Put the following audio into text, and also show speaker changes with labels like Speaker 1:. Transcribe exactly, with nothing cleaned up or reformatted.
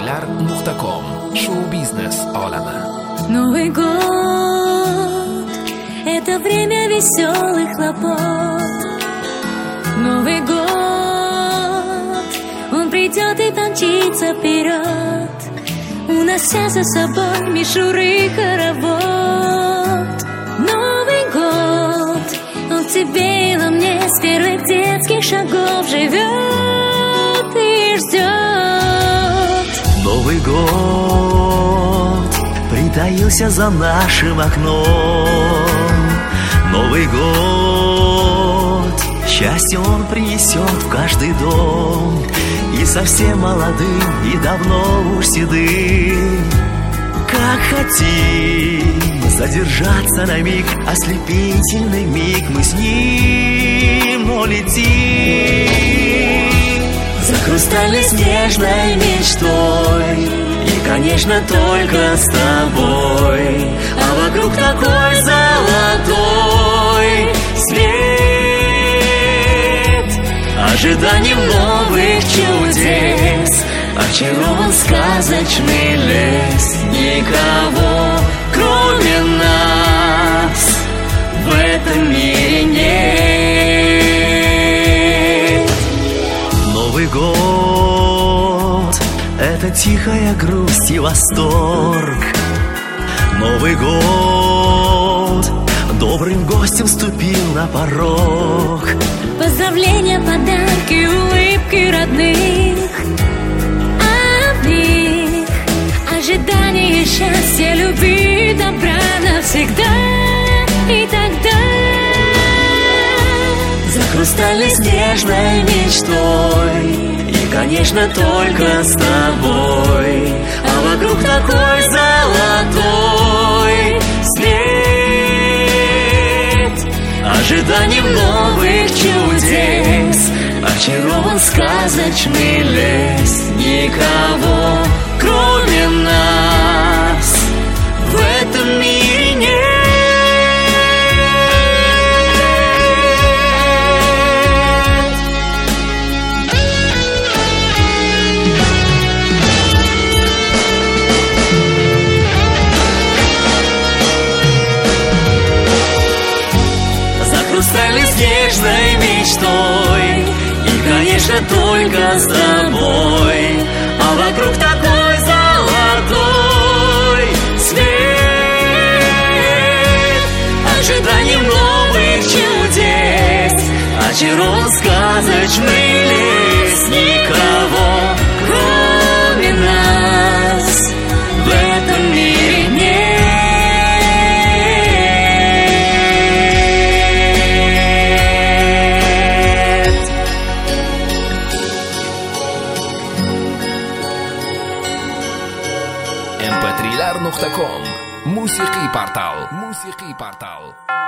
Speaker 1: trilar nuqta com. Шоу-бизнес olami.
Speaker 2: Новый год — это время веселых хлопот. Новый год, он придет и помчится вперед, унося за собой мишуры хоровод. Новый год, он в тебе и во мне с первых детских шагов живет и ждет.
Speaker 3: Новый год притаился за нашим окном. Новый год, счастье он принесет в каждый дом. И совсем молодым, и давно уж седым. Как хотим задержаться на миг, ослепительный миг, мы с ним улетим. За хрустальной снежной мечтой, и, конечно, только с тобой. А вокруг такой золотой свет, ожиданием новых чудес очарован сказочный лес. Никого, кроме нас, в этом мире нет. Новый год — это тихая грусть и восторг. Новый год добрым гостем ступил на порог.
Speaker 2: Поздравления, подарки, улыбки родных, а в них ожидание счастья, любви, добра навсегда. И тогда
Speaker 3: За хрустальной снежной мечтой, и, конечно, только с тобой. А вокруг такой золотой свет, ожиданием новых чудес очарован сказочный лес. Никого, кроме нас, в этом мире нет. Хрустальной снежной мечтой, и, конечно, только с тобой. А вокруг такой золотой свет, ожиданием новых чудес очарован сказочный лес. Никого, кроме нас, в этом мире нет.
Speaker 1: эм пэ три лар nuqta com. Musiqiy portal. Musiqiy portal.